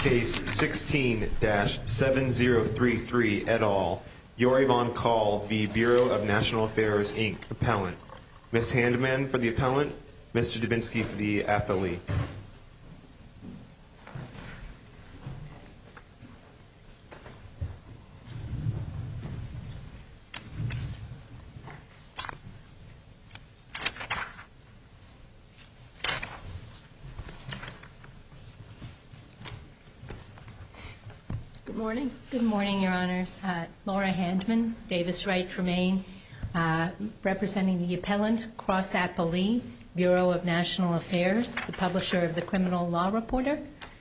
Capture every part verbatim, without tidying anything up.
Case sixteen dash seven zero three three et al. Yorivon Kaul v. Bureau of National Affairs, Incorporated. Appellant. Miz Handman for the appellant. Mister Dubinsky for the appellee. Good morning. Good morning, Your Honors. Uh, Laura Handman, Davis Wright Tremaine, uh, representing the appellant, Cross Appellee, Bureau of National Affairs, the publisher of the Criminal Law Reporter.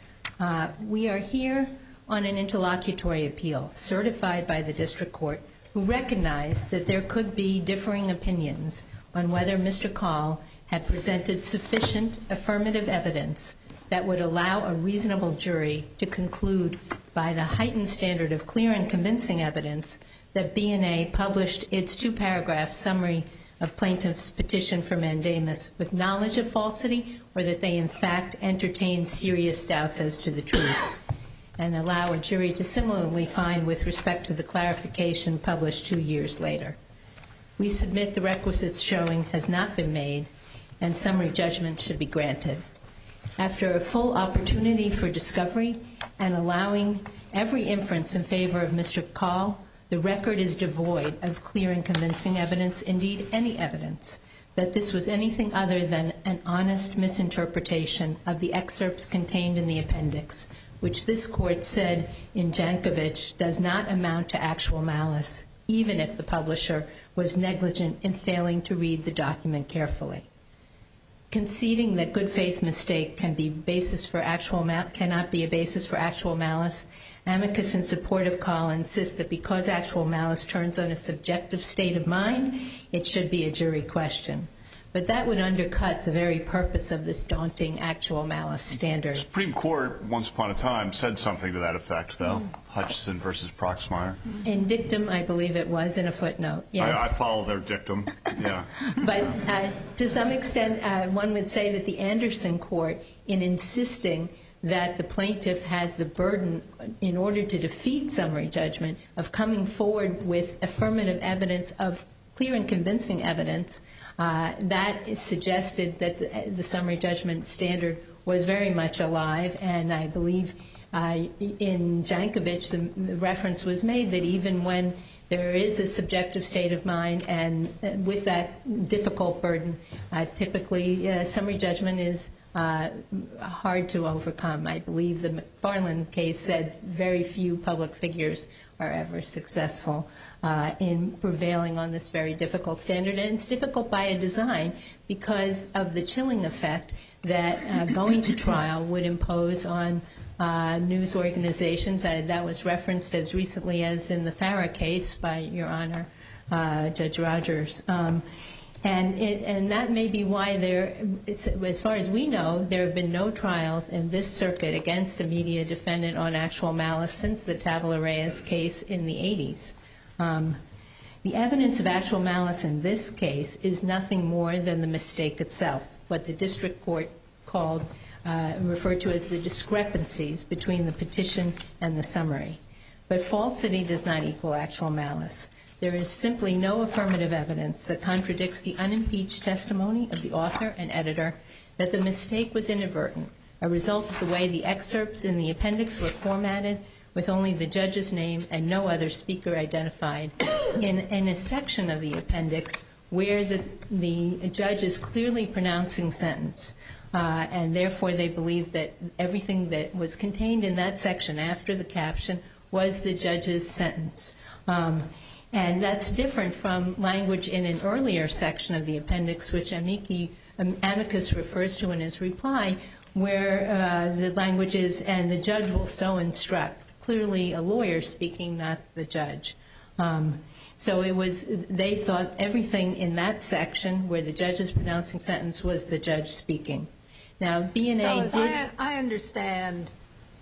Uh, we are here on an interlocutory appeal certified by the district court, who recognized that there could be differing opinions on whether Mister Kaul had presented sufficient affirmative evidence that would allow a reasonable jury to conclude by the heightened standard of clear and convincing evidence that B N A published its two-paragraph summary of plaintiff's petition for mandamus with knowledge of falsity, or that they in fact entertained serious doubts as to the truth, and allow a jury to similarly find with respect to the clarification published two years later. We submit the requisites showing has not been made, and summary judgment should be granted. After a full opportunity for discovery and allowing every inference in favor of Mister Kaul, the record is devoid of clear and convincing evidence, indeed any evidence, that this was anything other than an honest misinterpretation of the excerpts contained in the appendix, which this court said in Jankovic does not amount to actual malice, even if the publisher was negligent in failing to read the document carefully. Conceding that good faith mistake can be basis for actual mal- cannot be a basis for actual malice, amicus in support of Kaul insists that because actual malice turns on a subjective state of mind, it should be a jury question. But that would undercut the very purpose of this daunting actual malice standard. The Supreme Court, once upon a time, said something to that effect, though. Mm. Hutchison versus Proxmire. In dictum, I believe it was in a footnote, yes. I, I follow their dictum, yeah. But uh, to some extent, uh, one would say that the Anderson court, in insisting that the plaintiff has the burden, in order to defeat summary judgment, of coming forward with affirmative evidence of clear and convincing evidence, uh, that is suggested that the, the summary judgment standard was very much alive, and I believe uh, in Jankovic the, the reference was made that even when there is a subjective state of mind, and uh, with that difficult burden, uh, typically uh, summary judgment is uh, hard to overcome. I believe the McFarland case said very few public figures are ever successful uh, in prevailing on this very difficult standard. And it's difficult by a design because of the chilling effect that uh, going to trial would impose on uh, news organizations. Uh, that was referenced as recently as in the Farah case by Your Honor, uh, Judge Rogers. Um, and, it, and that may be why there, as far as we know, there have been no trials in this circuit against a media defendant on actual malice since the Tabula Reyes case in the eighties. Um, the evidence of actual malice in this case is nothing more than the mistake itself, what the district court called, uh, referred to as the discrepancies between the petition and the summary. But falsity does not equal actual malice. There is simply no affirmative evidence that contradicts the unimpeached testimony of the author and editor that the mistake was inadvertent, a result of the way the excerpts in the appendix were formatted with only the judge's name and no other speaker identified in, in a section of the appendix where the, the judge is clearly pronouncing sentence. Uh, and therefore they believe that everything that was contained in that section after the caption was the judge's sentence. Um, and that's different from language in an earlier section of the appendix, which Amici, um, Amicus refers to in his reply, where uh, the language is, and the judge will so instruct. Clearly a lawyer speaking, not the judge. Um, so it was, they thought everything in that section where the judge is pronouncing sentence was the judge speaking. Now, B N A so did... I, I understand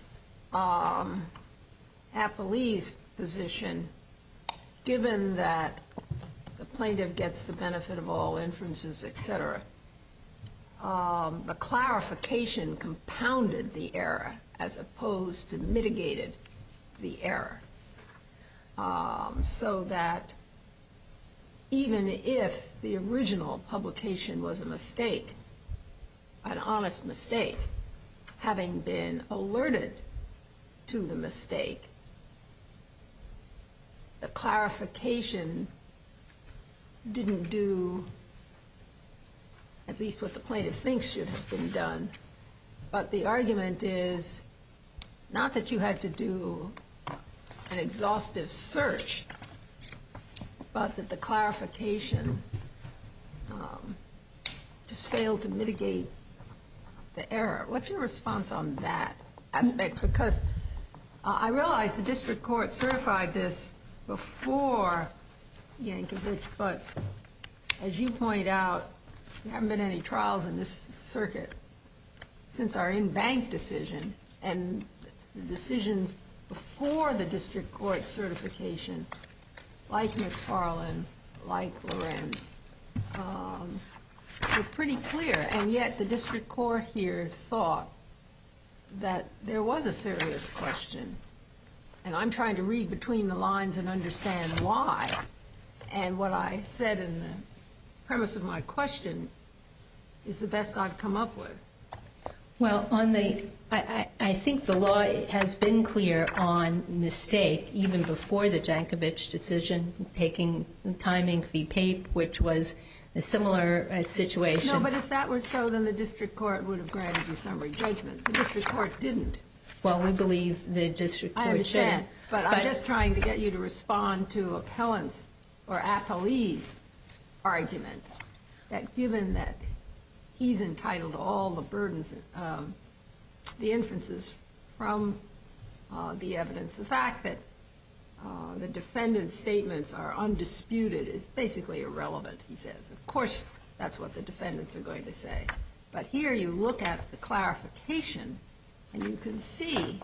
um, Appellee's position, given that the plaintiff gets the benefit of all inferences, et cetera. um, the clarification compounded the error as opposed to mitigated the error. Um, so that even if the original publication was a mistake, an honest mistake, having been alerted to the mistake, the clarification didn't do at least what the plaintiff thinks should have been done. But the argument is not that you had to do an exhaustive search, but that the clarification um, just failed to mitigate the error. What's your response on that aspect? Because uh, I realize the district court certified this before Yankovic, but as you point out, there haven't been any trials in this circuit since our in-bank decision, and the decisions before the district court certification, like McFarland, like Lorenz, um, were pretty clear. And yet the district court here thought that there was a serious question. And I'm trying to read between the lines and understand why. And what I said in the premise of my question is the best I've come up with. Well, on the, I, I, I think the law has been clear on mistake even before the Jankovic decision, taking timing v. Pape, which was a similar uh, situation. No, but if that were so, then the district court would have granted you summary judgment. The district court didn't. Well, we believe the district court should. I understand, but, but I'm just trying to get you to respond to appellant's or appellee's argument that given that he's entitled to all the burdens, um, the inferences from uh, the evidence, the fact that uh, the defendant's statements are undisputed is basically irrelevant, he says. Of course, that's what the defendants are going to say. But here you look at the clarification, and you can see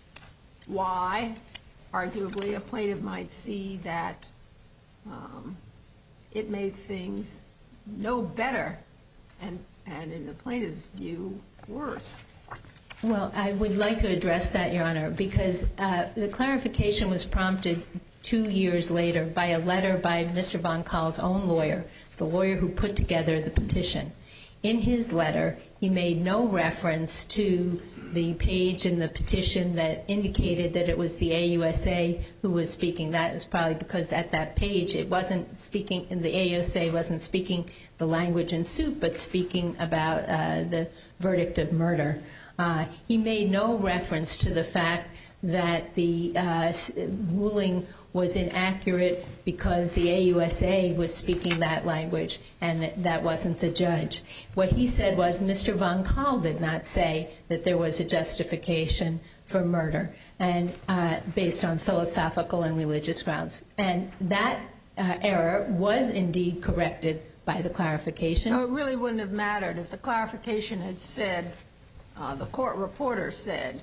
why, arguably, a plaintiff might see that um, it made things no better and, and in the plaintiff's view, worse. Well, I would like to address that, Your Honor, because uh, the clarification was prompted two years later by a letter by Mister Von Kahl's own lawyer, the lawyer who put together the petition. In his letter, he made no reference to the page in the petition that indicated that it was the A U S A who was speaking. That is probably because at that page it wasn't speaking, and the A U S A wasn't speaking the language in suit, but speaking about uh, the verdict of murder. Uh, he made no reference to the fact that the uh, ruling was inaccurate because the A U S A was speaking that language and that, that wasn't the judge. What he said was Mister Von Kahl did not say that there was a justification for murder and uh, based on philosophical and religious grounds. And that uh, error was indeed corrected by the clarification. So it really wouldn't have mattered if the clarification had said, uh, the court reporter said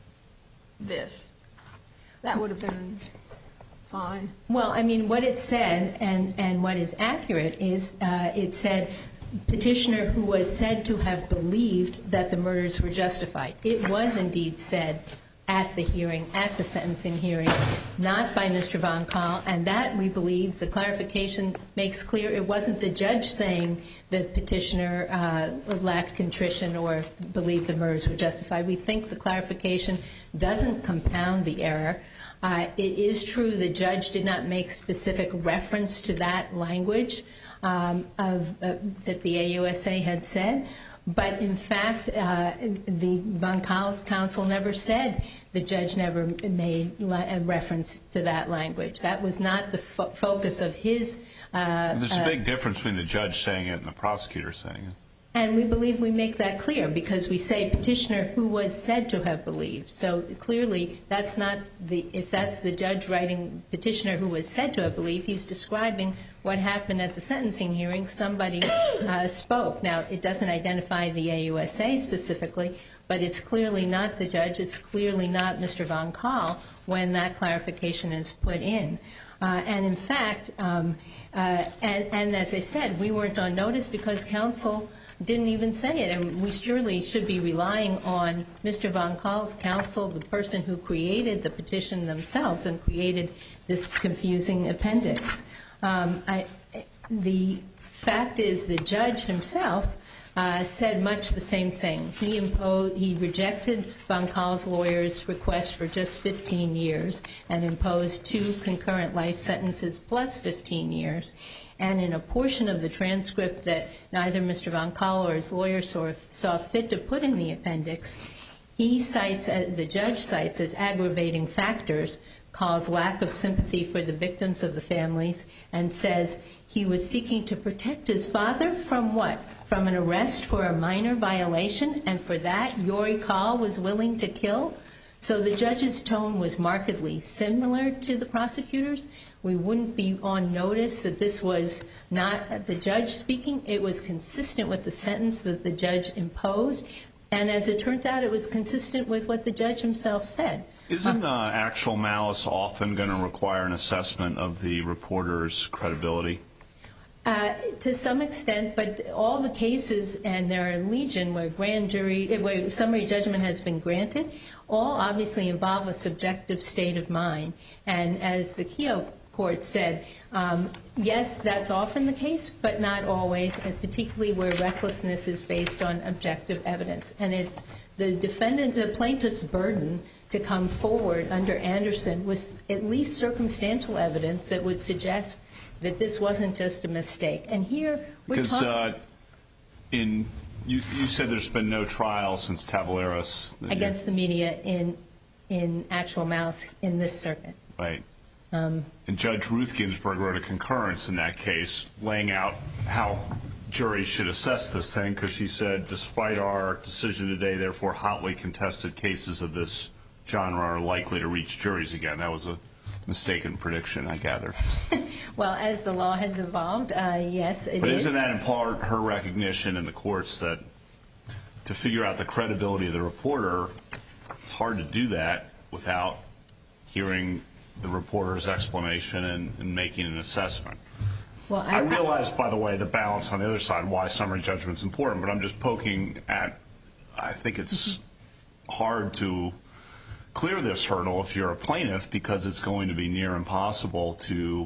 this. That would have been fine. Well, I mean, what it said and, and what is accurate is uh, it said petitioner who was said to have believed that the murders were justified. It was indeed said at the hearing, at the sentencing hearing, not by Mister Von Kahl, and that, we believe, the clarification makes clear it wasn't the judge saying that petitioner uh, lacked contrition or believed the murders were justified. We think the clarification doesn't compound the error. Uh, it is true the judge did not make specific reference to that language um, of, uh, that the A U S A had said, but in fact, uh, the Von Kahl's counsel never said the judge never made a reference to that language. That was not the fo focus of his. Uh, There's a uh, big difference between the judge saying it and the prosecutor saying it. And we believe we make that clear because we say petitioner who was said to have believed. So clearly that's not the, if that's the judge writing petitioner who was said to have believed, he's describing what happened at the sentencing hearing. Somebody uh, spoke. Now, it doesn't identify the A U S A specifically, but it's clearly not the judge. It's clearly not Mister Von Kahl when that clarification is put in. Uh, and in fact, um, uh, and, and as I said, we weren't on notice because counsel didn't even say it. And we surely should be relying on Mister Von Kahl's counsel, the person who created the petition themselves and created this confusing appendix. Um, I, the fact is the judge himself uh, said much the same thing. He imposed, he rejected Von Kahl's lawyer's request for just fifteen years and imposed two concurrent life sentences plus fifteen years. And in a portion of the transcript that neither Mister Von Kahl or his lawyer saw, saw fit to put in the appendix, he cites, uh, the judge cites as aggravating factors Kahl's lack of sympathy for the victims of the families and says he was seeking to protect his father from what? From an arrest for a minor violation, and for that Yori Kahl was willing to kill? So the judge's tone was markedly similar to the prosecutor's. We wouldn't be on notice that this was not the judge speaking. It was consistent with the sentence that the judge imposed. And as it turns out, it was consistent with what the judge himself said. Isn't uh, actual malice often going to require an assessment of the reporter's credibility? Uh, to some extent, but all the cases, and there are legion where grand jury, where summary judgment has been granted, all obviously involve a subjective state of mind. And as the Keogh court said, um, yes, that's often the case, but not always, and particularly where recklessness is based on objective evidence. And it's the defendant, the plaintiff's burden to come forward under Anderson with at least circumstantial evidence that would suggest that this wasn't just a mistake. And here we're because talking... Uh, in you, you said there's been no trial since Tabuleros. Against the media in in actual malice in this circuit. Right. Um, and Judge Ruth Ginsburg wrote a concurrence in that case laying out how juries should assess this thing, because she said, despite our decision today, therefore hotly contested cases of this genre are likely to reach juries again. That was a mistaken prediction, I gather. Well, as the law has evolved, uh, yes, it but is. Isn't that in part her recognition in the courts that to figure out the credibility of the reporter, it's hard to do that without hearing the reporter's explanation and, and making an assessment? Well, I, I realize, by the way, the balance on the other side, why summary judgment is important, but I'm just poking at, I think it's hard to clear this hurdle if you're a plaintiff, because it's going to be near impossible to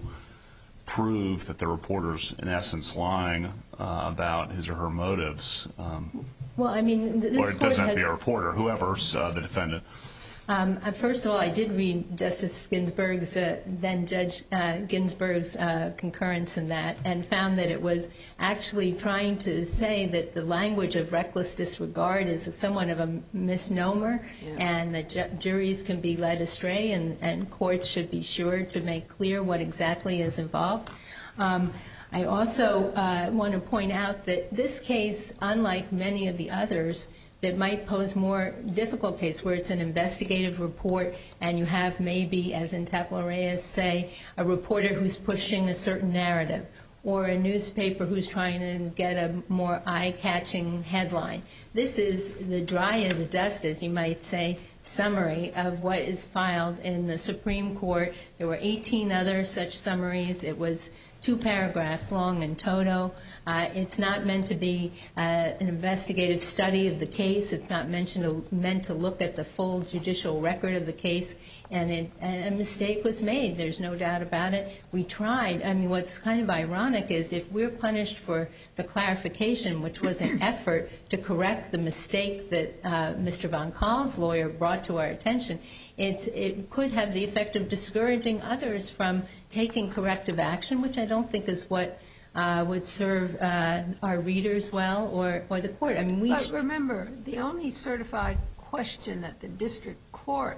prove that the reporter's, in essence, lying uh, about his or her motives. Um, well, I mean, this or it court doesn't have has, to be a reporter, whoever's uh, the defendant. Um, uh, first of all, I did read Justice Ginsburg's, uh, then Judge uh, Ginsburg's uh, concurrence in that, and found that it was actually trying to say that the language of reckless disregard is somewhat of a misnomer, yeah. and that ju- juries can be led astray, and, and courts should be sure to make clear what exactly is involved. Um, I also uh, want to point out that this case, unlike many of the others, that might pose more difficult case where it's an investigative report and you have maybe, as in Tapla-Reyes, say, a reporter who's pushing a certain narrative, or a newspaper who's trying to get a more eye-catching headline. This is the dry as dust, as you might say, summary of what is filed in the Supreme Court. There were eighteen other such summaries. It was two paragraphs long in toto. Uh, it's not meant to be uh, an investigative study of the case. It's not mentioned to, meant to look at the full judicial record of the case. And, it, and a mistake was made. There's no doubt about it. We tried. I mean, what's kind of ironic is if we're punished for the clarification, which was an effort to correct the mistake that uh, Mister Von Kahl's lawyer brought to our attention, it's, it could have the effect of discouraging others from taking corrective action, which I don't think is what Uh, would serve uh, our readers well, or, or the court. I mean, we. But remember, the only certified question that the district court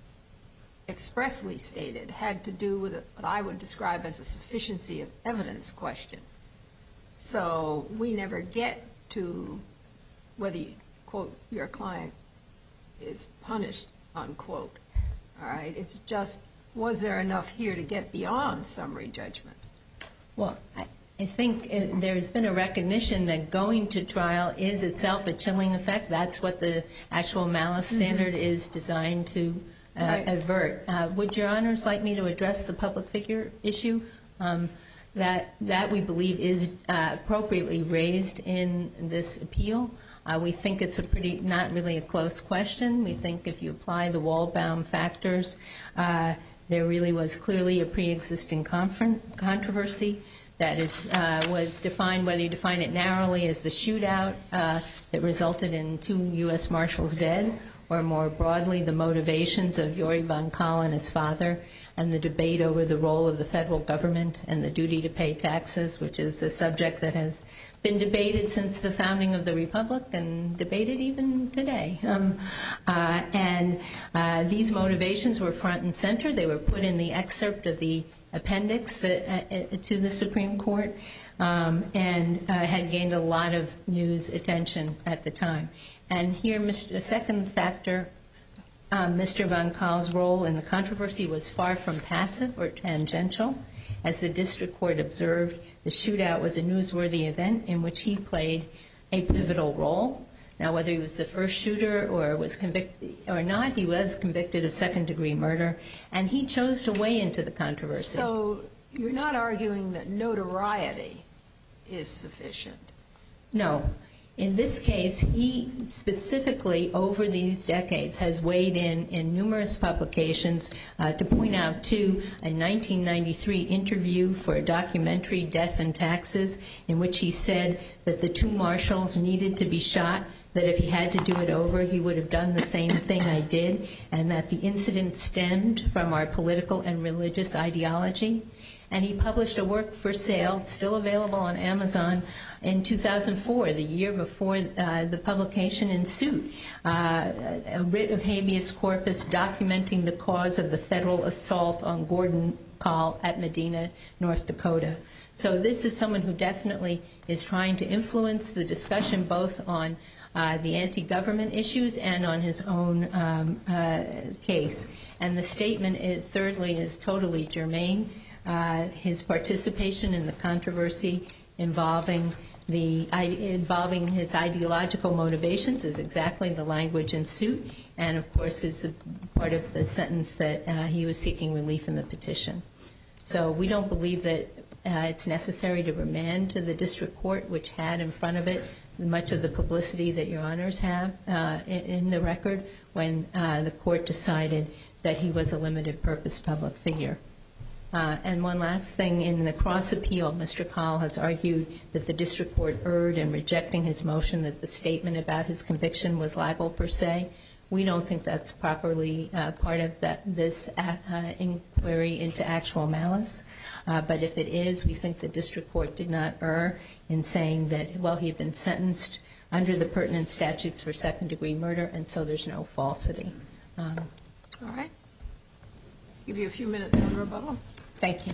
expressly stated had to do with what I would describe as a sufficiency of evidence question. So we never get to whether, you, quote, your client is punished, unquote. All right? It's just, was there enough here to get beyond summary judgment? Well, I, I think uh, there's been a recognition that going to trial is itself a chilling effect. That's what the actual malice standard mm-hmm. is designed to uh, right. avert. Uh, would Your Honors like me to address the public figure issue? Um, That, that we believe is uh, appropriately raised in this appeal. Uh, we think it's a pretty, not really a close question. We think if you apply the Waldbaum factors, uh, there really was clearly a pre-existing controversy that is uh, was defined, whether you define it narrowly as the shootout uh, that resulted in two U S Marshals dead, or more broadly the motivations of Yuri von Kahl and his father, and the debate over the role of the federal government and the duty to pay taxes, which is a subject that has been debated since the founding of the Republic and debated even today. Um, uh, and uh, these motivations were front and center. They were put in the excerpt of the appendix that, uh, to the Supreme Court um, and uh, had gained a lot of news attention at the time. And here, Mister a second factor, um, Mister von Kahl's role in the controversy was far from passive or tangential. As the district court observed, the shootout was a newsworthy event in which he played a pivotal role. Now, whether he was the first shooter or was convicted or not, he was convicted of second-degree murder, and he chose to weigh into the controversy. So you're not arguing that notoriety is sufficient? No. In this case, he specifically, over these decades, has weighed in in numerous publications uh, to point out, too, a nineteen ninety-three interview for a documentary, Death and Taxes, in which he said that the two marshals needed to be shot, that if he had to do it over, he would have done the same thing I did, and that the incident stemmed from our political and religious ideology. And he published a work for sale, still available on Amazon, in two thousand four, the year before uh, the publication in suit, uh, a writ of habeas corpus documenting the cause of the federal assault on Gordon Kahl at Medina, North Dakota. So this is someone who definitely is trying to influence the discussion both on uh, the anti-government issues and on his own um, uh, case. And the statement, is, thirdly, is totally germane. Uh, his participation in the controversy involving the involving his ideological motivations is exactly the language in suit, and of course is a part of the sentence that uh, he was seeking relief in the petition. So we don't believe that uh, it's necessary to remand to the district court, which had in front of it much of the publicity that your honors have uh, in, in the record, when uh, the court decided that he was a limited purpose public figure. Uh, and one last thing, in the cross appeal, Mister Kahl has argued that the district court erred in rejecting his motion that the statement about his conviction was libel per se. We don't think that's properly uh, part of that, this uh, inquiry into actual malice. Uh, but if it is, we think the district court did not err in saying that, well, he had been sentenced under the pertinent statutes for second-degree murder, and so there's no falsity. Um, All right. Give you a few minutes on rebuttal. Thank you.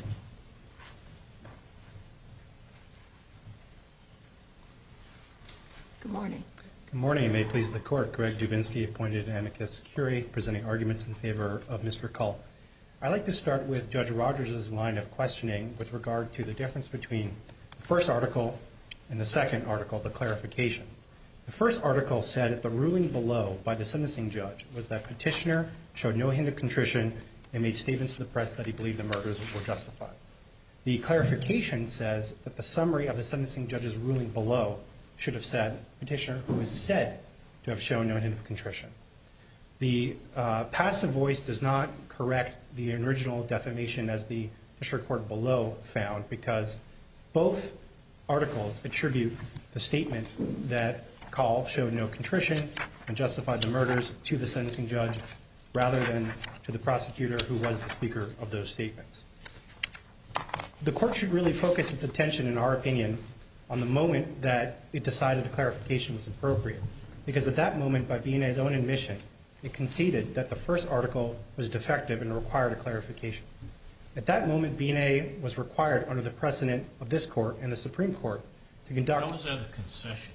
Good morning. Good morning. May it please the court. Greg Dubinsky, appointed amicus curiae, presenting arguments in favor of Mister Kahl. I'd like to start with Judge Rogers' line of questioning with regard to the difference between the first article and the second article, the clarification. The first article said that the ruling below by the sentencing judge was that petitioner showed no hint of contrition and made statements to the press that he believed the murders were justified. The clarification says that the summary of the sentencing judge's ruling below should have said petitioner who is said to have shown no hint of contrition. The uh, passive voice does not correct the original defamation as the district court below found, because both articles attribute the statement that Kahl showed no contrition and justified the murders to the sentencing judge, rather than to the prosecutor who was the speaker of those statements. The court should really focus its attention, in our opinion, on the moment that it decided the clarification was appropriate, because at that moment, by B N A's own admission, it conceded that the first article was defective and required a clarification. At that moment, B N A was required, under the precedent of this court and the Supreme Court, to conduct... How was that a concession?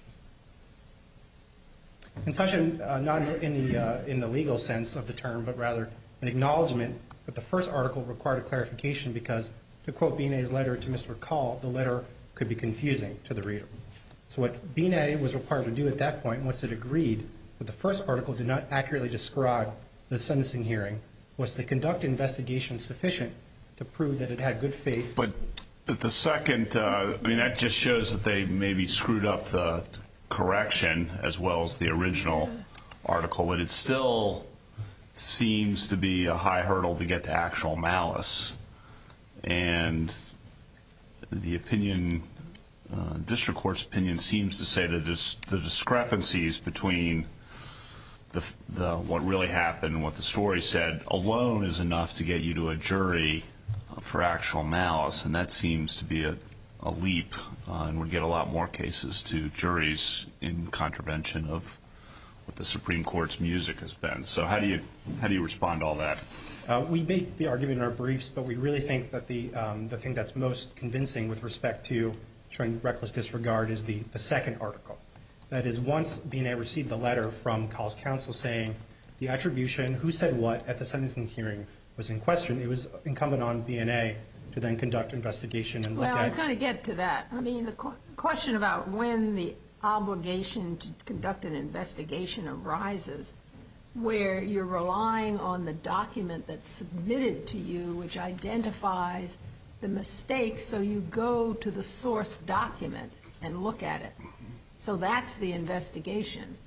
Concession, uh, not in the uh, in the legal sense of the term, but rather an acknowledgement that the first article required a clarification because, to quote B N A's letter to Mister Kahl, the letter could be confusing to the reader. So what B N A was required to do at that point, once it agreed that the first article did not accurately describe the sentencing hearing, was to conduct an investigation sufficient to prove that it had good faith. But But the second, uh, I mean, that just shows that they maybe screwed up the correction as well as the original article, but it still seems to be a high hurdle to get to actual malice. And the opinion, uh, district court's opinion seems to say that dis- the discrepancies between the, the what really happened and what the story said alone is enough to get you to a jury for actual malice, and that seems to be a, a leap, uh, and would get a lot more cases to juries in contravention of what the Supreme Court's music has been. So how do you how do you respond to all that? Uh, we make the argument in our briefs, but we really think that the um, the thing that's most convincing with respect to showing reckless disregard is the, the second article. That is, once B and A received the letter from Call's counsel saying the attribution, who said what at the sentencing hearing was in question, it was incumbent on B and A to then conduct investigation and look Well, at... I was going to get to that. I mean, the qu- question about when the obligation to conduct an investigation arises, where you're relying on the document that's submitted to you, which identifies the mistake, so you go to the source document and look at it. So that's the investigation.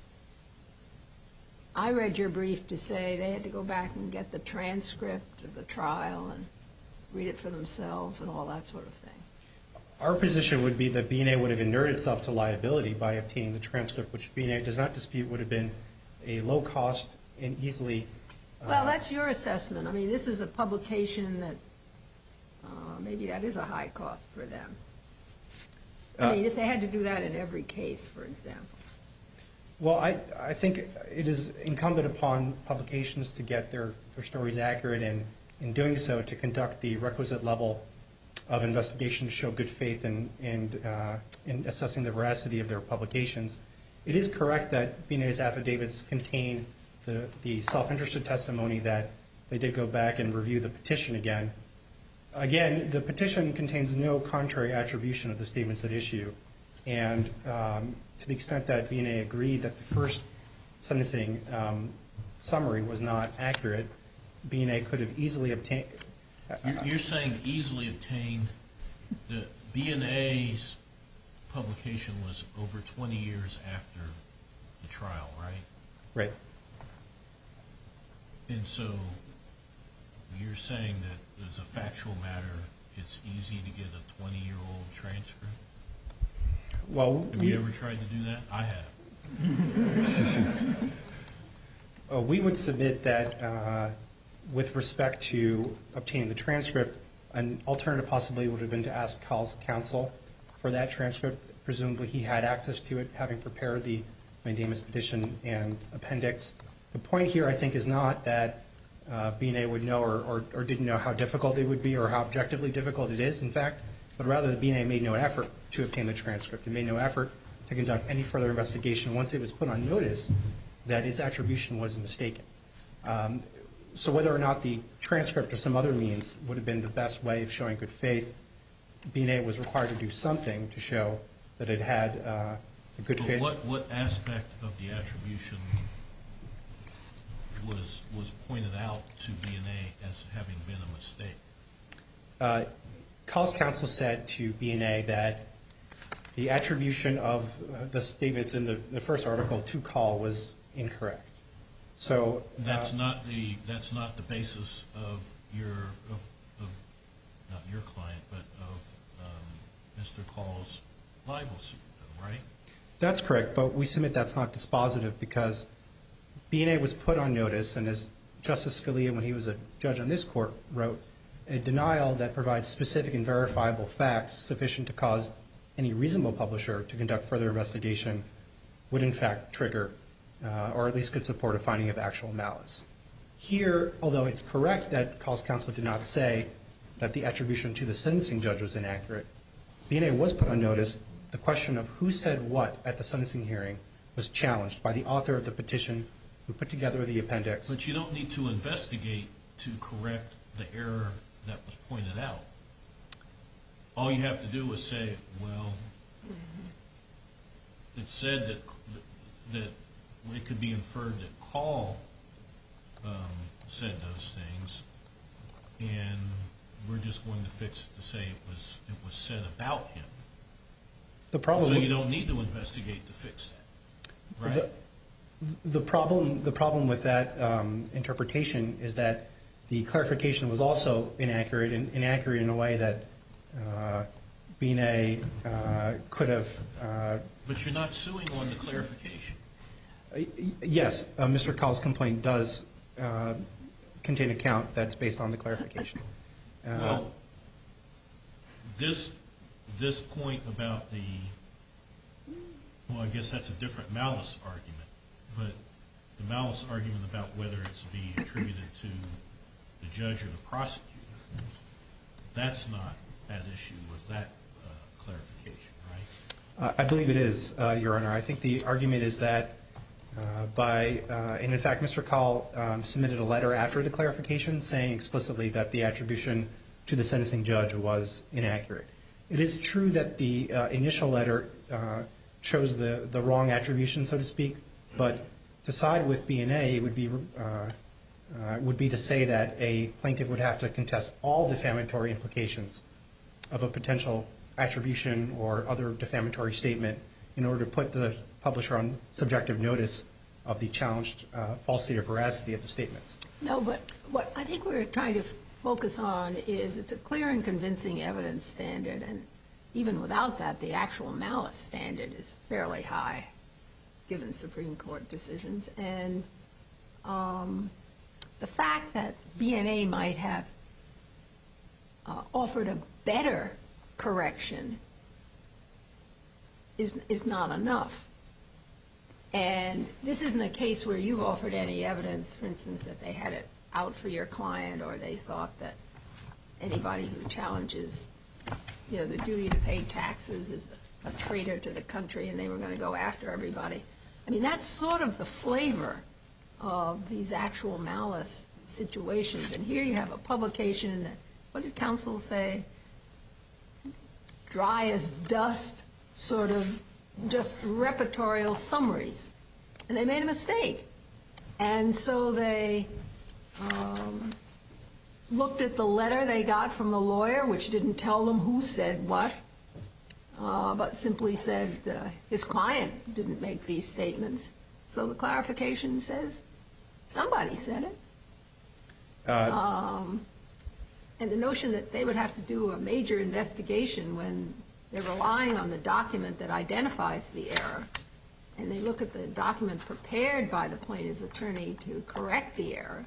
I read your brief to say they had to go back and get the transcript of the trial and read it for themselves and all that sort of thing. Our position would be that B and A would have inured itself to liability by obtaining the transcript, which B and A does not dispute would have been a low cost and easily... Uh, well, that's your assessment. I mean, this is a publication that uh, maybe that is a high cost for them. I uh, mean, if they had to do that in every case, for example. Well, I, I think it is incumbent upon publications to get their, their stories accurate, and in doing so, to conduct the requisite level of investigation to show good faith in, in, uh, in assessing the veracity of their publications. It is correct that B and A's affidavits contain the, the self-interested testimony that they did go back and review the petition again. Again, the petition contains no contrary attribution of the statements at issue. And um, to the extent that B and A agreed that the first sentencing um, summary was not accurate, B and A could have easily obtained... Uh, you're, you're saying easily obtained. The B and A's publication was over twenty years after the trial, right? Right. And so you're saying that as a factual matter, it's easy to get a twenty-year-old transcript? Well, have we, you ever tried to do that? I have. uh, we would submit that uh, with respect to obtaining the transcript, an alternative possibility would have been to ask Call's counsel for that transcript. Presumably he had access to it, having prepared the mandamus petition and appendix. The point here, I think, is not that uh, B and A would know or, or, or didn't know how difficult it would be or how objectively difficult it is, in fact, but rather that B and A made no effort to obtain the transcript. It made no effort to conduct any further investigation once it was put on notice that its attribution was mistaken. Um, so whether or not the transcript or some other means would have been the best way of showing good faith, B and A was required to do something to show that it had uh, a good But faith. What, what aspect of the attribution was was pointed out to B and A as having been a mistake? Uh, Call's counsel said to B and A that the attribution of uh, the statements in the, the first article to Call was incorrect. So uh, that's not the that's not the basis of your of, of not your client, but of um, Mister Call's libel suit, though, right? That's correct, but we submit that's not dispositive because B and A was put on notice, and as Justice Scalia, when he was a judge on this court, wrote, a denial that provides specific and verifiable facts sufficient to cause any reasonable publisher to conduct further investigation would in fact trigger uh, or at least could support a finding of actual malice. Here, although it's correct that Call's counsel did not say that the attribution to the sentencing judge was inaccurate, B and A was put on notice. The question of who said what at the sentencing hearing was challenged by the author of the petition who put together the appendix. But you don't need to investigate to correct the error that was pointed out. All you have to do is say, well, it said that that it could be inferred that Call um, said those things, and we're just going to fix it to say it was it was said about him. The problem. So you don't need to investigate to fix that, right? The, the problem. The problem with that um, interpretation is that the clarification was also inaccurate, and inaccurate in a way that uh, B N A uh, could have. Uh, but you're not suing on the clarification. Uh, yes, uh, Mister Call's complaint does uh, contain a count that's based on the clarification. Uh, well, this this point about the well, I guess that's a different malice argument, but the malice argument about whether it's to be attributed to the judge or the prosecutor, that's not at issue with that uh, clarification, right? Uh, I believe it is, uh, Your Honor. I think the argument is that uh, by, uh, and in fact, Mister Call um, submitted a letter after the clarification saying explicitly that the attribution to the sentencing judge was inaccurate. It is true that the uh, initial letter uh, chose the, the wrong attribution, so to speak, but to side with B N A would be uh, uh, would be to say that a plaintiff would have to contest all defamatory implications of a potential attribution or other defamatory statement in order to put the publisher on subjective notice of the challenged uh, falsity or veracity of the statements. No, but what I think we're trying to focus on is it's a clear and convincing evidence standard, and even without that, the actual malice standard is fairly high, given Supreme Court decisions. And um, the fact that B N A might have uh, offered a better correction is is not enough. And this isn't a case where you've offered any evidence, for instance, that they had it out for your client, or they thought that anybody who challenges, you know, the duty to pay taxes is a traitor to the country, and they were going to go after everybody. I mean, that's sort of the flavor of these actual malice situations. And here you have a publication that, what did counsel say? Dry as dust, sort of just repertorial summaries. And they made a mistake. And so they um, looked at the letter they got from the lawyer, which didn't tell them who said what, uh, but simply said uh, his client didn't make these statements. So the clarification says somebody said it. Uh, um, and the notion that they would have to do a major investigation when they're relying on the document that identifies the error, and they look at the document prepared by the plaintiff's attorney to correct the error,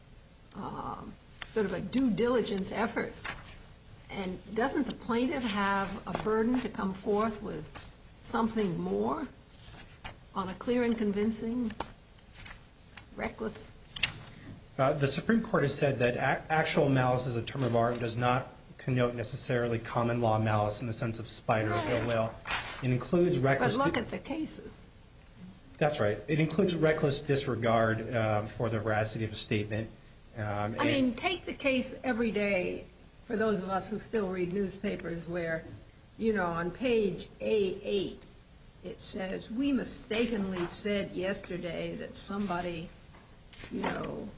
um, sort of a due diligence effort. And doesn't the plaintiff have a burden to come forth with something more on a clear and convincing, reckless? Uh, the Supreme Court has said that a- actual malice is a term of art and does not connote necessarily common law malice in the sense of spite or ill will. It includes reckless. But look at the cases. That's right. It includes reckless disregard uh, for the veracity of a statement. Um, I mean, take the case every day for those of us who still read newspapers where, you know, on page A eight, it says, we mistakenly said yesterday that somebody, you know,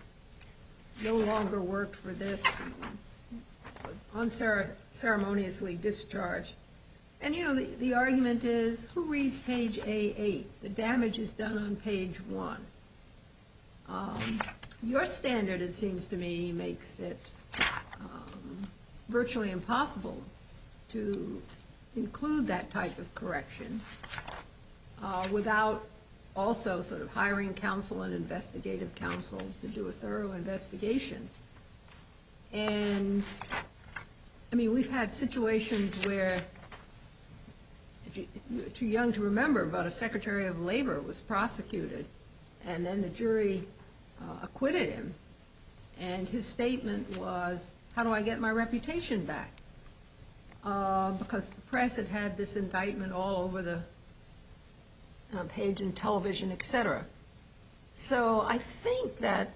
no longer worked for this, was unceremoniously discharged. And, you know, the, the argument is, who reads page A eight? The damage is done on page one. Um, your standard, it seems to me, makes it um, virtually impossible to include that type of correction uh, without also sort of hiring counsel and investigative counsel to do a thorough investigation. And, I mean, we've had situations where, if you, you're too young to remember, but a Secretary of Labor was prosecuted, and then the jury uh, acquitted him, and his statement was, how do I get my reputation back? Uh, because the press had had this indictment all over the uh, page in television, et cetera. So I think that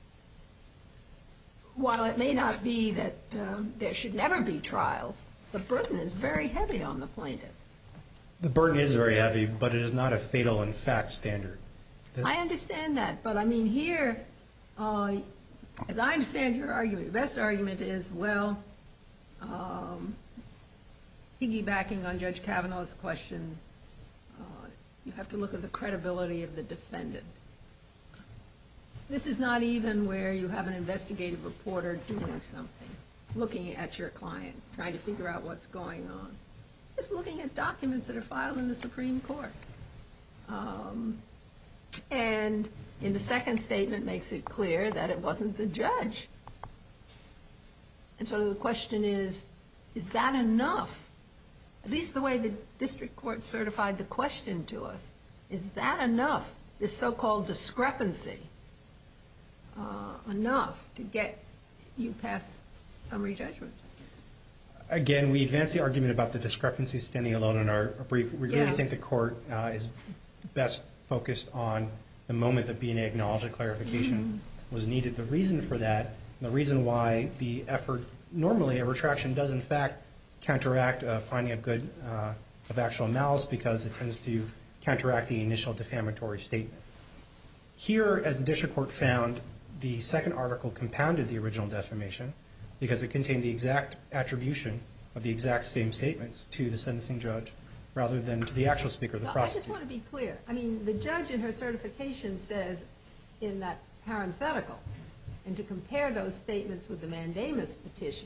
while it may not be that um, there should never be trials, the burden is very heavy on the plaintiff. The burden is very heavy, but it is not a fatal in fact standard. The, I understand that, but I mean here, uh, as I understand your argument, your best argument is, well, um, piggybacking on Judge Kavanaugh's question, uh, you have to look at the credibility of the defendant. This is not even where you have an investigative reporter doing something, looking at your client, trying to figure out what's going on. Just looking at documents that are filed in the Supreme Court. Um, and in the second statement makes it clear that it wasn't the judge. And so the question is, is that enough? At least the way the district court certified the question to us, is that enough, this so-called discrepancy, uh, enough to get you past summary judgment? Again, we advance the argument about the discrepancy standing alone in our brief. We really Yeah. think the court uh, is best focused on the moment that B and A acknowledged that clarification mm-hmm. was needed. The reason for that, and the reason why the effort, normally a retraction does in fact counteract a finding of good uh, of actual malice, because it tends to counteract the initial defamatory statement. Here, as the district court found, the second article compounded the original defamation because it contained the exact attribution of the exact same statements to the sentencing judge rather than to the actual speaker, the no, prosecutor. I just want to be clear. I mean, the judge in her certification says in that parenthetical, and to compare those statements with the mandamus petition.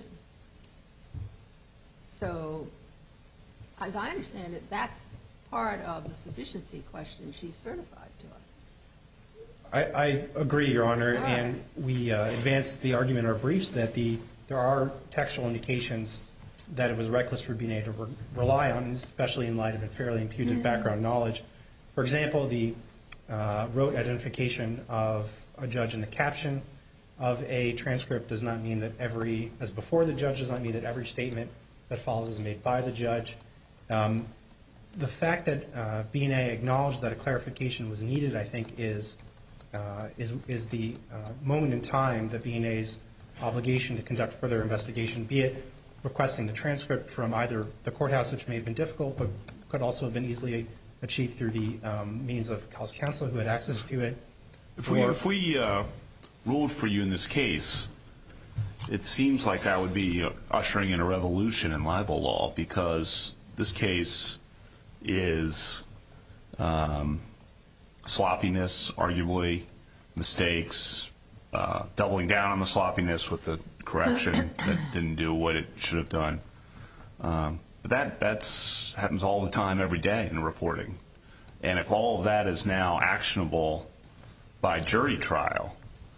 So, as I understand it, that's part of the sufficiency question she certified to us. I, I agree, Your Honor, All right. and we uh, advanced the argument in our briefs that the there are textual indications that it was reckless for B and A to re- rely on, especially in light of a fairly imputed mm-hmm. background knowledge. For example, the uh, rote identification of a judge in the caption of a transcript does not mean that every, as before the judge, does not mean that every statement that follows is made by the judge. Um, the fact that uh, B and A acknowledged that a clarification was needed, I think, is uh, is is the uh, moment in time that B and A's obligation to conduct further investigation, be it requesting the transcript from either the courthouse, which may have been difficult, but could also have been easily achieved through the um, means of House counsel who had access to it. If we, if we uh, ruled for you in this case, it seems like that would be ushering in a revolution in libel law, because this case is um, sloppiness, arguably, mistakes, uh, doubling down on the sloppiness with the correction that didn't do what it should have done. Um, but that that's happens all the time, every day in reporting. And if all of that is now actionable by jury trial,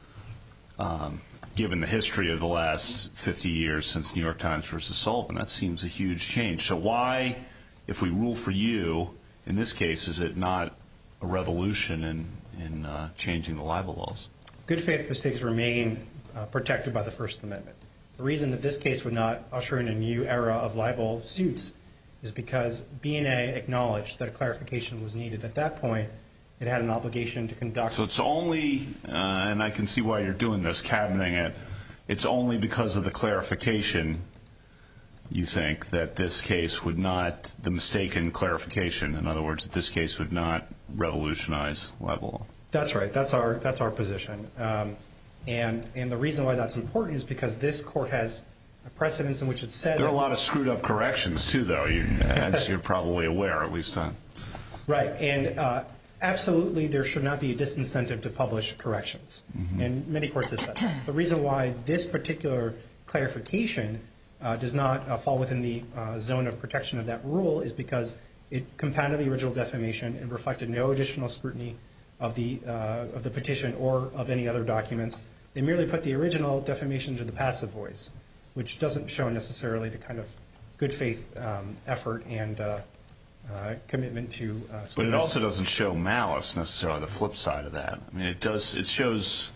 um, given the history of the last fifty years since New York Times versus Sullivan, that seems a huge change. So why, if we rule for you, in this case, is it not a revolution in, in uh, changing the libel laws? Good faith mistakes remain uh, protected by the First Amendment. The reason that this case would not usher in a new era of libel suits is because B and A acknowledged that a clarification was needed. At that point, it had an obligation to conduct. So it's only, uh, and I can see why you're doing this, cabining it, it's only because of the clarification, you think, that this case would not, the mistaken clarification, in other words, that this case would not revolutionize libel law. That's right. That's our that's our position. Um, and and the reason why that's important is because this court has a precedence in which it said there are that, a lot of screwed up corrections too, though, you, as you're probably aware, at least on. Right. And uh, absolutely, there should not be a disincentive to publish corrections. Mm-hmm. And many courts have said that. The reason why this particular clarification uh, does not uh, fall within the uh, zone of protection of that rule is because it compounded the original defamation and reflected no additional scrutiny of the uh, of the petition or of any other documents. They merely put the original defamation to the passive voice, which doesn't show necessarily the kind of good faith um, effort and uh, uh, commitment to. Uh, but it also doesn't show malice necessarily. The flip side of that, I mean, it does. It shows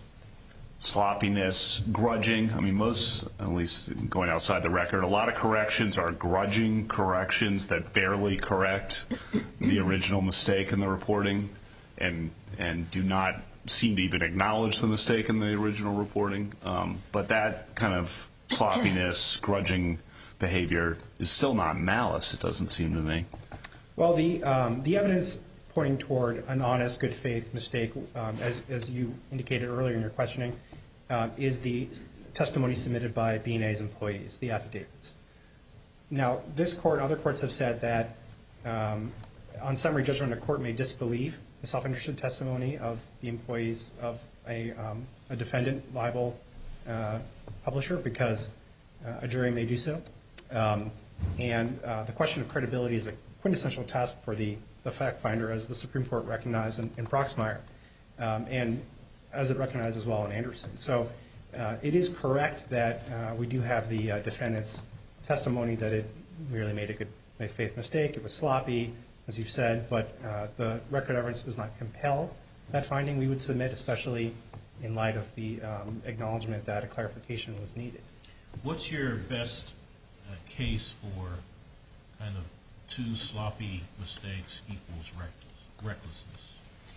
sloppiness, grudging. I mean, most, at least going outside the record, a lot of corrections are grudging corrections that barely correct the original mistake in the reporting, and and do not seem to even acknowledge the mistake in the original reporting. Um, but that kind of sloppiness, grudging behavior is still not malice, it doesn't seem to me. Well, the um, the evidence pointing toward an honest, good faith mistake, um, as, as you indicated earlier in your questioning, uh, is the testimony submitted by B and A's employees, the affidavits. Now, this court and other courts have said that um, on summary judgment, a court may disbelieve the self-interested testimony of the employees of a, um, a defendant liable uh, publisher because uh, a jury may do so. Um, and uh, the question of credibility is a quintessential task for the, the fact finder, as the Supreme Court recognized in, in Proxmire, um, and as it recognized as well in Anderson. So uh, it is correct that uh, we do have the uh, defendant's testimony that it merely made a good faith mistake. It was sloppy, as you've said, but uh, the record evidence does not compel that finding. We would submit, especially in light of the um, acknowledgement that a clarification was needed. What's your best uh, case for kind of two sloppy mistakes equals reckless, recklessness?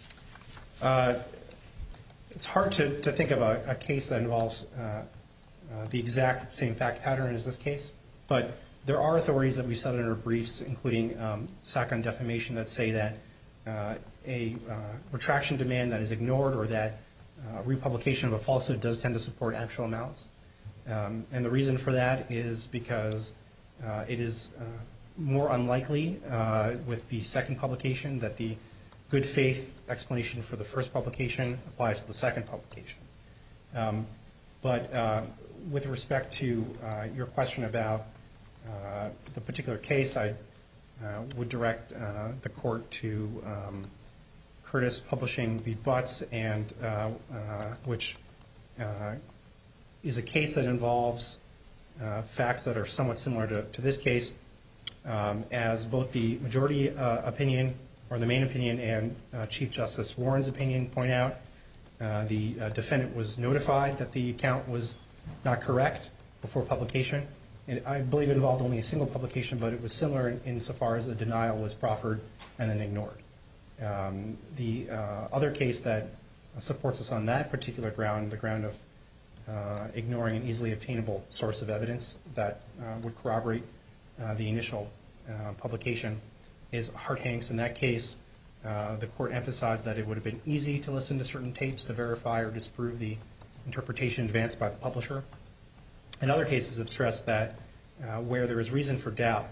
Uh, it's hard to, to think of a, a case that involves uh, uh, the exact same fact pattern as this case, but there are authorities that we've cited in our briefs, including um, S A C on defamation, that say that uh, a uh, retraction demand that is ignored or that uh, republication of a falsehood does tend to support actual malice. Um, and the reason for that is because uh, it is uh, more unlikely uh, with the second publication that the good faith explanation for the first publication applies to the second publication. Um, but uh, with respect to uh, your question about uh, the particular case, I uh, would direct uh, the court to um, Curtis Publishing v. Butts, and uh, uh, which uh, is a case that involves uh, facts that are somewhat similar to, to this case, um, as both the majority uh, opinion or the main opinion and uh, Chief Justice Warren's opinion point out. Uh, the uh, defendant was notified that the account was not correct before publication. And I believe it involved only a single publication, but it was similar in, insofar as the denial was proffered and then ignored. Um, the uh, other case that supports us on that particular ground, the ground of uh, ignoring an easily obtainable source of evidence that uh, would corroborate uh, the initial uh, publication, is Hart-Hanks. In that case, uh, the court emphasized that it would have been easy to listen to certain tapes to verify or disprove the interpretation advanced by the publisher. And other cases have stressed that uh, where there is reason for doubt,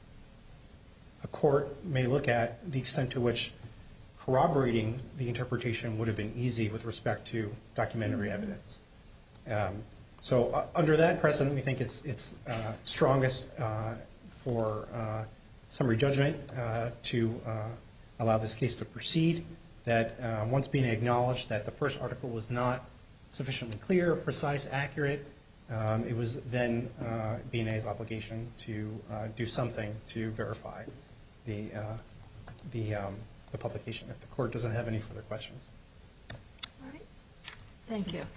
a court may look at the extent to which corroborating the interpretation would have been easy with respect to documentary evidence. Um, so uh, under that precedent, we think it's, it's uh, strongest uh, for uh, summary judgment uh, to uh, allow this case to proceed, that uh, once being acknowledged that the first article was not sufficiently clear, precise, accurate, um, it was then uh, B and A's obligation to uh, do something to verify the, uh, the, um, the publication, if the court doesn't have any further questions. All right. Thank you.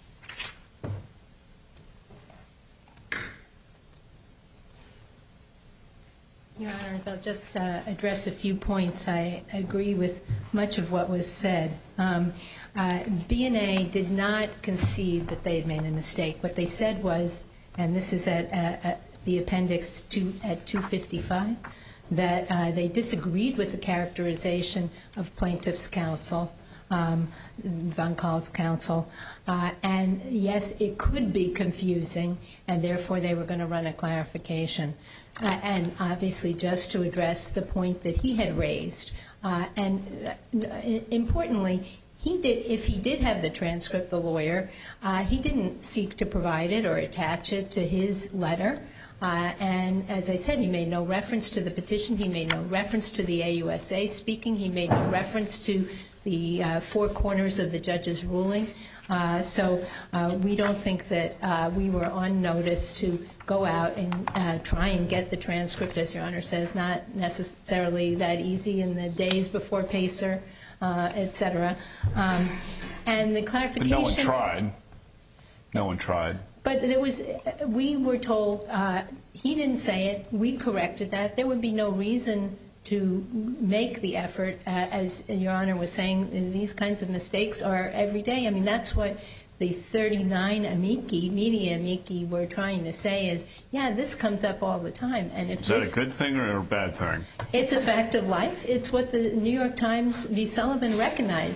Your Honors, I'll just uh, address a few points. I agree with much of what was said. Um, uh, B and A did not concede that they had made a mistake. What they said was, and this is at, uh, at the appendix two, at two fifty-five, that uh, they disagreed with the characterization of plaintiff's counsel, um, Von Kahl's counsel, uh, and yes, it could be confusing, and therefore they were going to run a clarification. Uh, and obviously just to address the point that he had raised. Uh, and uh, importantly, he did, if he did have the transcript, the lawyer, uh, he didn't seek to provide it or attach it to his letter. Uh, and as I said, he made no reference to the petition. He made no reference to the A U S A speaking. He made no reference to the uh, four corners of the judge's ruling. Uh, so uh, we don't think that uh, we were on notice to go out and uh, try and get the transcript, as Your Honor says, not necessarily that easy in the days before PACER, uh, et cetera. Um, and the clarification. But no one tried. No one tried. But there was, we were told, uh, he didn't say it, we corrected that. There would be no reason to make the effort, uh, as Your Honor was saying, these kinds of mistakes are every day. I mean, that's what the thirty-nine amici, media amici, were trying to say is, yeah, this comes up all the time. And if is that this, a good thing or a bad thing? It's a fact of life. It's what the New York Times v. Sullivan recognized.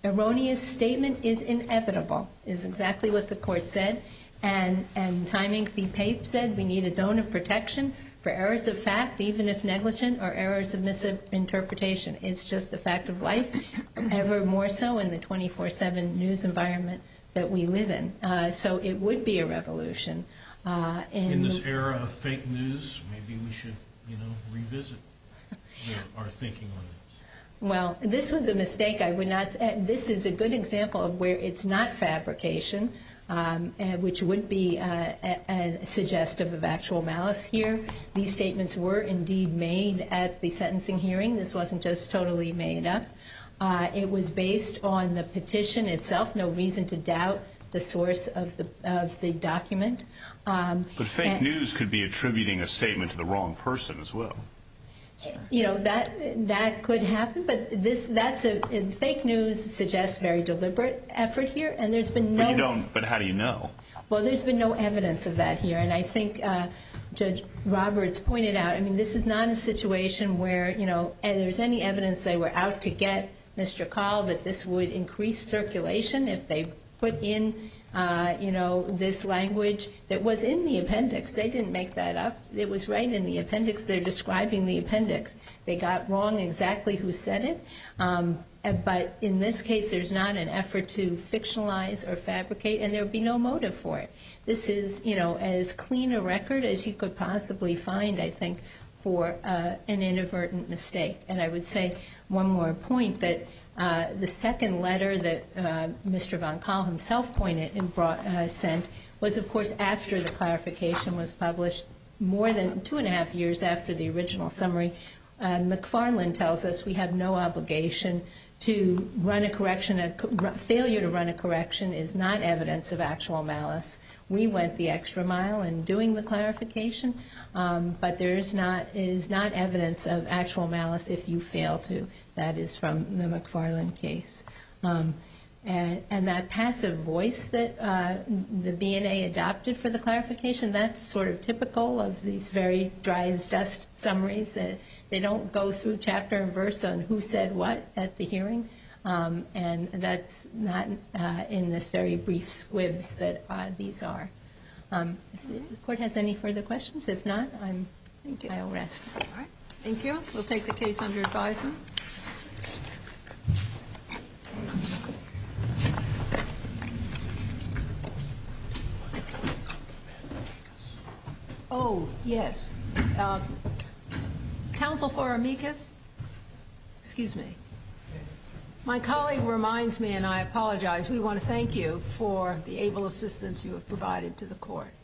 erroneous statement is inevitable, is exactly what the court said. And, and Timing v. Pape said we need a zone of protection for errors of fact, even if negligent, or errors of misinterpretation. It's just a fact of life, ever more so in the twenty-four seven news environment that we live in. Uh, so it would be a revolution. Uh, in, in this era of fake news, maybe we should, you know, revisit the, our thinking on this. Well, this was a mistake. I would not. Uh, this is a good example of where it's not fabrication, um, uh, which would be uh, a, a suggestive of actual malice here. These statements were indeed made at the sentencing hearing. This wasn't just totally made up. Uh, it was based on the petition itself. No reason to doubt the source of the of the document. Um, but fake news could be attributing a statement to the wrong person as well. You know, that that could happen, but this that's a fake news suggests very deliberate effort here, and there's been no. But you don't. But how do you know? Well, there's been no evidence of that here, and I think uh, Judge Roberts pointed out. I mean, this is not a situation where you know there's any evidence they were out to get Mister Call, that this would increase circulation if they put in. Uh, you know, this language that was in the appendix. They didn't make that up. It was right in the appendix. They're describing the appendix. They got wrong exactly who said it. Um, but in this case, there's not an effort to fictionalize or fabricate, and there would be no motive for it. This is, you know, as clean a record as you could possibly find, I think, for uh, an inadvertent mistake. And I would say one more point that Uh, the second letter that uh, Mister Von Kahl himself pointed and brought, uh, sent was, of course, after the clarification was published, more than two and a half years after the original summary. Uh, McFarland tells us we have no obligation to run a correction. A co- failure to run a correction is not evidence of actual malice. We went the extra mile in doing the clarification, um, but there is not is not evidence of actual malice if you fail to. That is from the McFarland case. Um, and, and that passive voice that uh, the B N A adopted for the clarification, that's sort of typical of these very dry as dust summaries. Uh, they don't go through chapter and verse on who said what at the hearing. Um, and that's not uh, in this very brief squibs that uh, these are. Um, if the court has any further questions, if not, I'm, Thank you. I'll rest. All right. Thank you. We'll take the case under advisement. Oh, yes. Uh, counsel for amicus? Excuse me. My colleague reminds me, and I apologize, we want to thank you for the able assistance you have provided to the court.